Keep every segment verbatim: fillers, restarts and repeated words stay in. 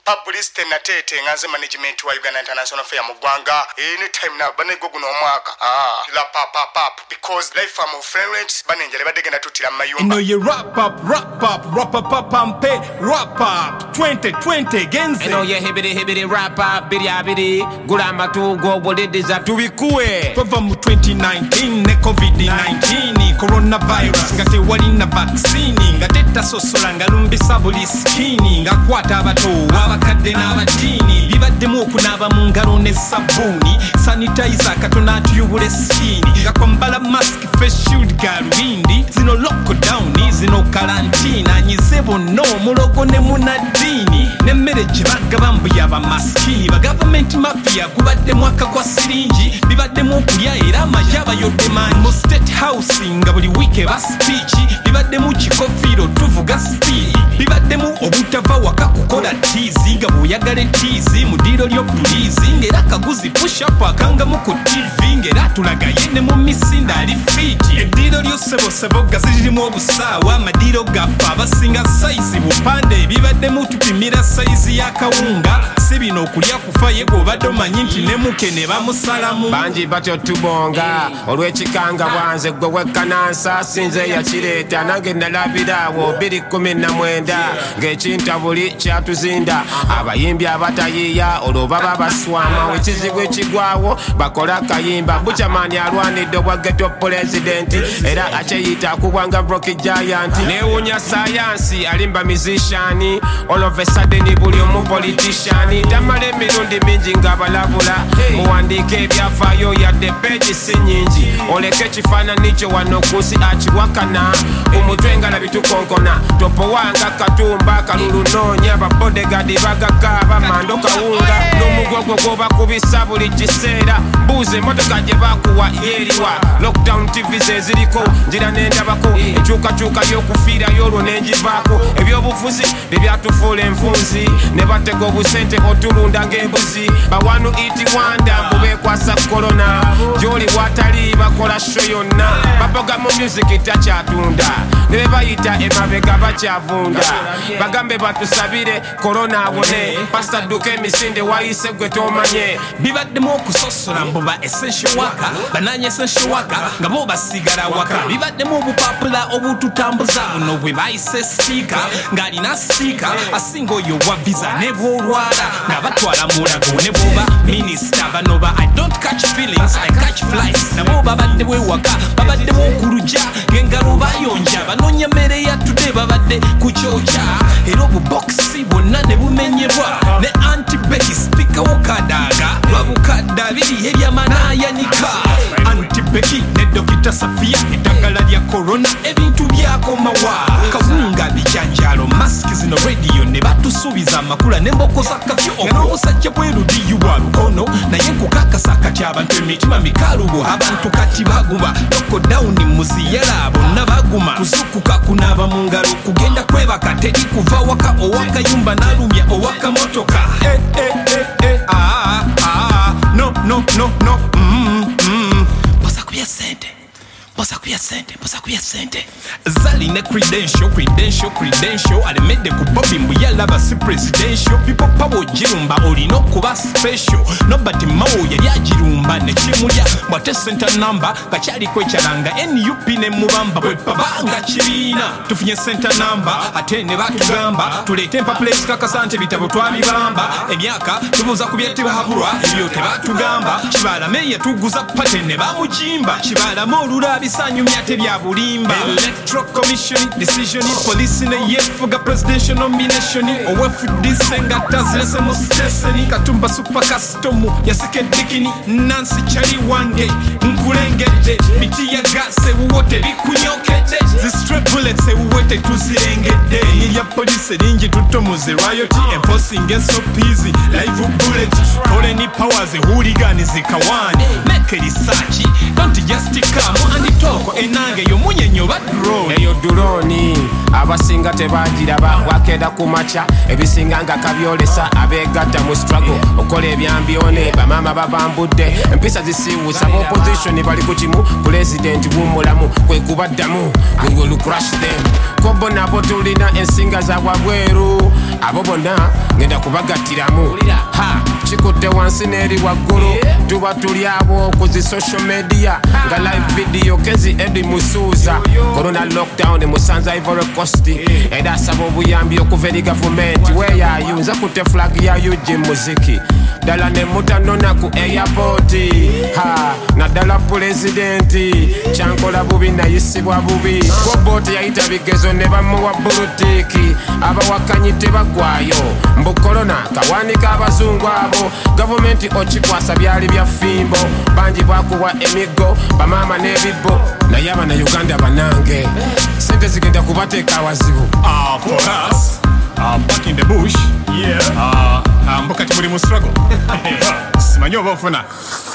publicity natete nganze management wa Uganda International Fair mu gwanga anytime now banego guno omwaka ah la pap pap pap because life am friends banenjale badegenda tutira mayumba you know you rap up rap up rap up up ampe rap up twenty twenty genze you know you hibidi hibidi rap up bidi abidi gulamba tu go bodidiza tubikuwe pava mu twenty nineteen ne covid nineteen coronavirus ngate wali na vaccine ngate tasosola ngalumbisa buli skini ngakwata abato abakadde n'abatini bibaddemu okunaba mu ngalo ne sabuni sanitizer katona atuyubule skini ngakwambala mask face shield galwindi zino lockdown zino karantina nyizebo no mulogo ne munadini nemmere gibaga bambuya ba maskini ba government mafia kubadde mwaka kwa siringi bibaddemu okulya era amajaba yodemani mu state house nga buli week ba speech bibaddemu kikofiro tuvuga speed bibaddemu obutava waka kukola tizi nga buyagale tizi mudiro lyo police ngera kaguzi push up akanga mu ku T V ngera tulaga yene mu misinda ali fit ediro lyo sebo sebo gaziri mu obusawa madiro gafa abasinga size bupande bibaddemu tupimira size ya kawunga sibino okulya kufa yego baddo manyi nti ne mukene bamusalamu banji batyo tubonga olwekikanga bwanze gwe wekanansa sinze yakireta nange nalabirawo biri kumi na mwenda ng'ekinta buli kyatuzinda abayimbi abatayiya olwo baba baswama wekizibu ekigwawo bakola kayimba buchamani alwanidde obwa ghetto president era akyeyita akubwanga Rocky Giant newunya sayansi alimba musician all of a sudden buli omu politician tamale emirundi mingi ng'abalabula muwandiika ebyafaayo yadde peegi si nyingi oleke ekifaananyi kyo wano kusi akiwakana omutwe ngala bitukonkona topowanga katumba kalulu noonya babodegadi bagakaaba mando kawunga n'omugogo gwobakubisa buli kiseera buuza emmotoka gye bakuwa yeeriwa lockdown tv ze ziriko njira n'endabako enkyukakyuka y'okufiirayo olwo n'engivaako ebyobufuzi bye byatufuula enfunzi ne batega obusente otulunda ng'embuzi bawanu iti wanda mbu beekwasa korona gy'oli watali bakola show yonna baboga mu music takyatunda ne be bayita emabega bakyavunda bagambe batusabire korona awone pasta duka emisinde wayise gwe tomanye bibaddemu okusosola mbu ba essential worker bananye essential worker nga bo basigala waka bibaddemu obupapula obututambuza buno bwe bayise stiika ng'alina stiika asinga oyo wa visa ne bwolwala nga batwala mulago ne bwoba minisita bano ba I don't catch feelings I catch flies nabo babadde wewaka babadde okuluja ng'engalo bayonja banonya mmere yatudde babadde ku kyokya era obuboxi bwonna ne bumenyebwa ne antibeki speaker wokadaaga babukadda biri ebyamanayanika antibeki ne dokita Safia eddagala lya korona ebintu byakomawa kawunga bijanjalo maski zino radio ne batusuubiza amakula n'emboko za kafyu n'obusajja bwerudi wa lukono naye nkukakasa kati abantu emitima mikalubo abantu kati baguma lockdown muziyala bonna baguma kuzukuka kunaba mu ngalo kugenda kwebaka teri kuva waka owakayumba n'alumya owaka motoka eh eh eh eh ah ah no no no no mm mm posa kuya sente posa kuya sente posa kuya sente zali ne credential credential credential alemedde ku Bobby mbuyala basi presidential people pabo jirumba olino kuba special nobody mawo yali ajirumba ne kimulya mwate center number kakyali kwekyalanga N U P ne mubamba bwe babanga kirina tufunye center number ate ne batugamba tulete mpaplate kakasante bitabo twabibamba emyaka tubuza kubyetiba habulwa ebyo tebatugamba kibala meya tuguza pate ne bamujimba kibala molula bisanyumya tebya bulimba electoral commission decision police ne yefuga presidential nomination owefudisenga tazilese mu station katumba super custom yasike dikini Nancy Chali wange nkulengedde biti ya gase wote bikunyokete zi straight bullets wote tuzirengedde ya police lingi tutomuze royalty enforcing so easy live bullet foreign powers hooligan zikawani make research don't just come and toko enange yo munyenyo ba drone eyo drone abasinga tebagiraba wakeda kumacha ebisinga nga kabyolesa abegatta mu struggle okola ebyambyone bamama babambudde empisa zisiwusa opposition bali ku kimu president w'omulamu kwe kubaddamu we will crush them kobo nabo tulina ensinga za wabweru abo bonna ngenda kubagattiramu ha kikutte wansi n'eri waggulu tuba tuli abo ku zi social media nga live video kezi edi musuuza corona lockdown musanza Ivory Coast era asaba obuyambi okuva eri gavumenti weyayu nza kutte flag yayo gye muziki ddala ne mutanona ku airport ha naddala pulezidenti kyankola bubi nayisibwa bubi kobooti yayita bigezo ne bamuwa bulutiki abawakanyi tebagwayo mbu korona kawanika abazungu abo gavumenti okikwasa byali bya fimbo bangi bakuwa emigo bamama n'ebibbo naye abannayuganda banange sente zigenda kubateeka awazibu. Ah, for us, uh, back in the bush, yeah. Uh, um, Bukati muri mu struggle. Simanyo bofuna.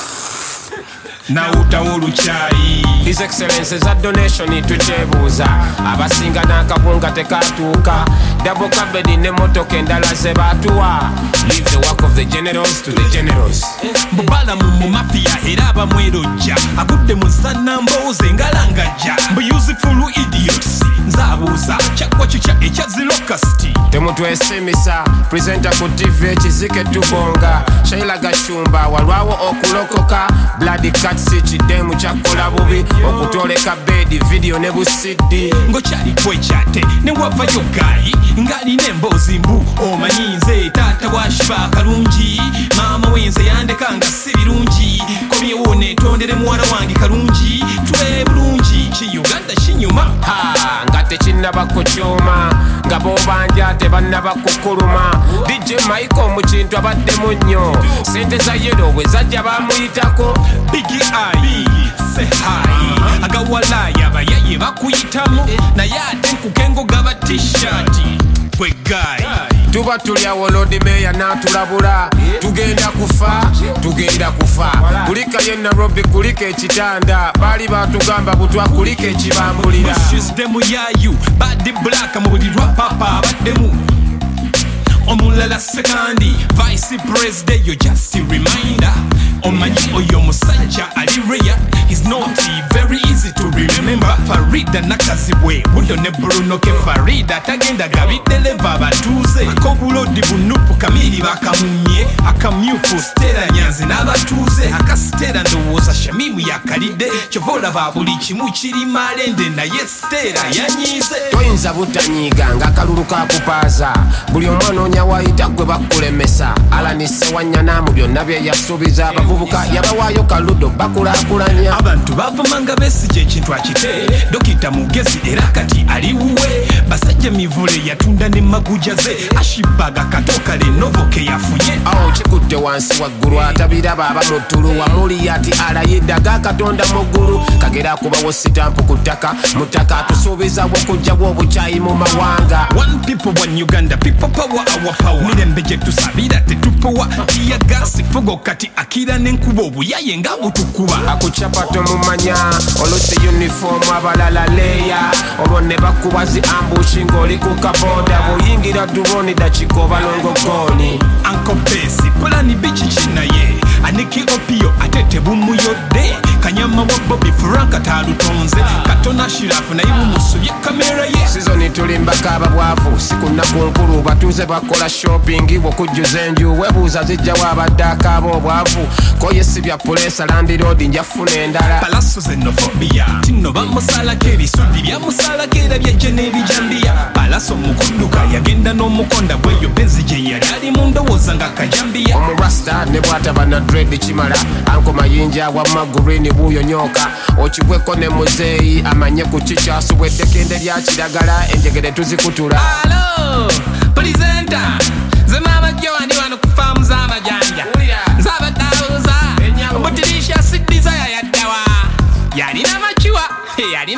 Na utawulu chai. His Excellency za donation tuchebuza abasinga n'akabunga tekatuuka double kabedi ne motoka endala ze batuwa leave the work of the generals to the generals. Mbala mu mafia era abamwerojja agudde mu zannambooze ngalangajja mbu useful idiots nzabuuza kyakwa kikya ekyazilokasti temutwesimisa presenter ku T V ekizike tubonga Shaila Gashumba walwawo okulokoka bloody cuts ekidemu kyakola bubi okutoleka bedi video ne busidi ngokyali kwekyate ne wavayo gayi ngalina emboozi mbu omanyi nze taata wa Shiba kalungi maama wenze yandekanga si birungi komyewo netondere muwala wange kalungi tule bulungi ki Uganda kinyuma ha nga tekinnaba kukyoma nga bobanja tebannaba kukuluma D J Michael mu kintu abaddemu nnyo sente za yero bwe zajja bamuyitako Biggie I say hi agawala yabayaye bakuyitamu naye ate nkukengo gaba t-shirt gwe guy tuba tulya wolodi meya n'atulabula tugenda kufa tugenda kufa kulika ye Nairobi kulika ekitanda baali batugamba butwa kulika ekibambulira demu yayu badi black mu buli lwa papa abaddemu omulala sekandi vice president yo just a reminder omanyi oyo musajja ali rare is not very easy to remember Farida nakazibwe budo ne Bruno ke Farida tagenda gabideleva batuze akobulodi bunupu kamili bakamunye akamyufu stera nyanzi n'abatuze akastera ndowooza shamimu yakalide kyovola babuli kimu kiri malende naye stera yanyize toyinza butanyiga nga kalulu kakupaaza buli omwana onyawayita gwe bakulemesa alanise wanyana mu byonna bye yasuubiza abavubuka yabawaayo kaludo bakulaakulanya abantu bavumanga besije ekintu akite dokita mugezi era kati aliwuwe basajja mivule yatunda ne maguja ze ashibaga katoka le novo ke yafuye awo kikutte wansi waggulu atabiraba abamutulu wamuli ati alayidda ga katonda mu ggulu kagera kubawo sitampu ku ttaka mu ttaka tusuubiza bw'okujjawo obukyayi mu mawanga one people one Uganda people power our power mirembe gye tusabira tetupowa tiyagasi fugo kati akira n'enkuba obuyaye nga butukuba akucapa tomumanya olusi uniform abalala leya olwo ne bakuba zi ambushi ng'oli ku kaboda bw'oyingira duroni dakika obalongo goni Uncle Besi pulani bichi chinaye aniki opio atete bumuyodde kanyama wa Bobby Franka talutonze katona shirafu na ibu musubye kamera ye sizoni tulimbaka ababwavu sikunaku nkulu batuze bakola shopping bw'okujjuza enju webuuza zijjawo abadde akaaba obwavu koyesibya pulesa landi road njafuna endala palaso xenophobia tino bamusalako ebisudi byamusalako era byajje n'ebijambiya palaso mukudduka yagenda n'omukonda bweyo benzi gye yali ali mu ndowooza nga kajambiya omurasta ne bwataba na dread kimala anko mayinja wa magurini buuyo nyoka okigweko ne muzeeyi amanye ku kikyasuwedde kende lya kiragala enjegere tuzikutula alo presenter ze mama gyo wandi wano ku faamu z'amajanja nzabaddabuuza mbutirisha si desire yaddawa yalina makiwa yalina makiwa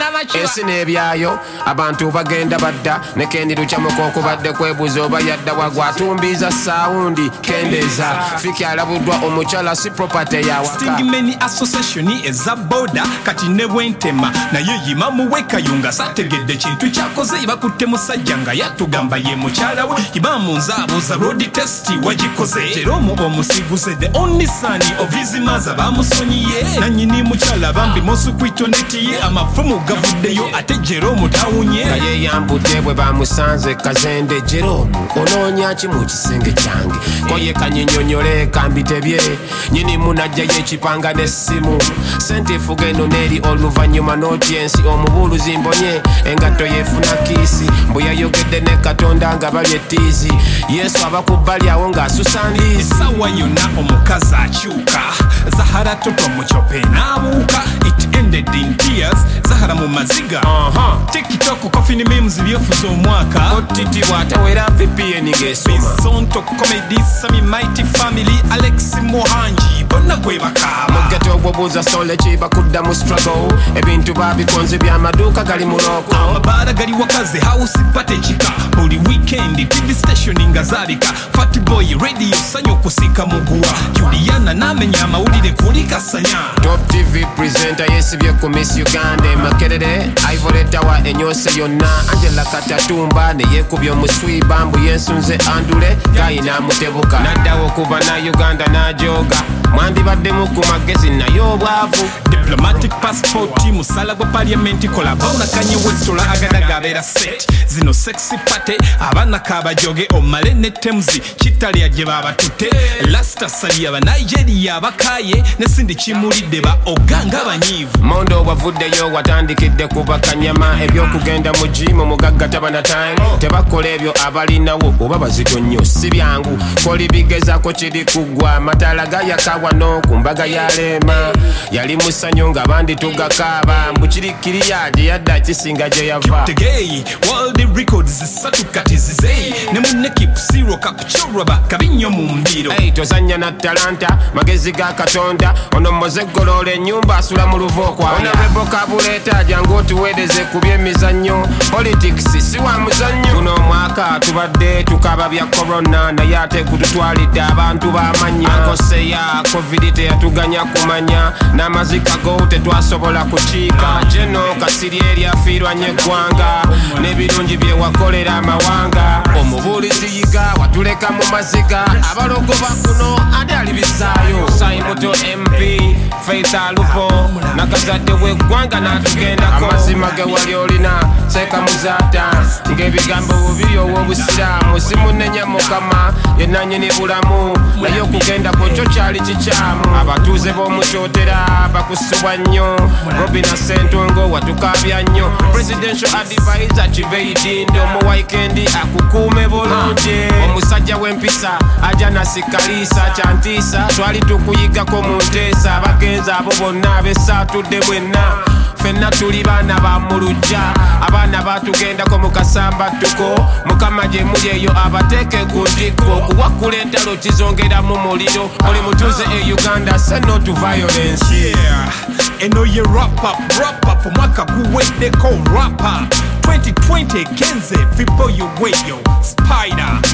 ensi n'ebyayo abantu bagenda badda ne kendi lukyamuka okubadde kwebuuza oba yadda wagwa atumbiiza saawundi kendeeza fiki alabuddwa omukyala si property ya waka Stingmeni association eza boda kati ne bwentema naye yima muwekayunga sategedde kintu kyakoze bakutte musajja nga yatugamba ye mukyala we yima munzaabuuza road test wagikoze Jerome omusiguze the only son of his mother bamusonyiye nanyini mukyala bambi mosu kwitonetiye amafumu gavuddeyo ate Jerome tawunye naye yambudde bwe bamusanze kazende Jerome onoonya ki mu kisenge kyange koye kanyinyonyole kambitebye nyini munajja y'ekipanga n'essimu sente efuga eno n'eri oluvannyuma n'audiensi omubuluzi mbonye engatto yeefuna kiisi mbwe yayogedde ne Katonda nga bali ettiizi Yesu abakubbali awo ng'asusa ndiizi sawa yonna omukazi akyuka Zahara toto muchope n'abuuka it ended in tears Zahara mu maziga uh-huh. TikTok coffee memes byefuza omwaka otiti bw'atawera V P N gesoma Bizonto comedy Sami Mighty Family Alex Mohanji bonna gwe bakaba mugeto obwobuuza sole kiba kudda mu struggle ebintu babikonze by'amaduuka gali mu loko amabaala gali wakaze house pate kika buli weekend T V station nga zalika Fat Boy radio sanyo kusika muguwa Juliana namenya amawulire kuli kasanya Top T V presenter yesibye ku Miss Uganda Makerere Ivory Tower enyose yonna Angela Katatumba ne yekubye omuswiba mbu yensunze andule gayina mutebuka naddawo kuba na Uganda najoga mwandibaddemu ku magezi nayo obwavu diplomatic passport musala gwa parliament kolabona Kanye West ola agadaga abeera set zino sexy party abana kabajoge omale ne temzi kitali aje babatutte lasta sali aba Nigeria abakaye ne sindi kimulidde ba oganga banyivu mondo wavuddeyo watandikidde kuba kanyama ebyokugenda mu gym mugagga tabana time tebakola ebyo abalinawo oba bazito nnyo si byangu koli bigezako kiri kugwa matala gayakawa no ku mbaga ya Lema yali musanyo nga bandi tugakaaba mbukirikiri yaje yadda kisinga gye yava tegei world records satukati zizei ne munne keep zero kakuchurwa bakabinyo mu mbiro hey tozanya na talanta magezi ga Katonda ono mozegolole nyumba asula mu luvokwa ona beboka buleta jangu tuwedeze kubye mizanyo politics si wa muzanyo kuno mwaka tubadde tukaba bya corona na yate kututwalidde abantu bamanya akoseya covid teyatuganya kumanya n'amazika go tetwasobola kukiika jeno kasiri eri afiirwanye eggwanga n'ebirungi bye wakolera amawanga omubuulizi yiga watuleka mu maziga abalogo bakuno ate alibisaayo Saimuto M P Faith Alupo nakazadde w'eggwanga n'atugendako amazima ge wali olina seeka muzaata ng'ebigambo bubiri ow'obusiraamu simunenya mukama yenanyini bulamu naye okugenda kwo kyali kikyamu abatuuze b'omukyotera bakusubwa nnyo Robina Sentongo watukabya nnyo presidential advisor Chiveitindo mu weekend akukuume bulungi omusajja w'empisa aja nasikalisa kyantiisa twali tukuyigako mu nteesa abagenzi abo bonna ab'essaatudde bwenna fenna tuli baana ba mulujja abaana batugendako mu kasambattuko mukama gye muli eyo abateeke ku ntikko okuwakula entalo kizongera mu muliro buli mutuuze e Uganda say no to violence yeah eno ye wrap up wrap up omwaka guweddeko wrap up twenty twenty genze vipo yoweyo Spider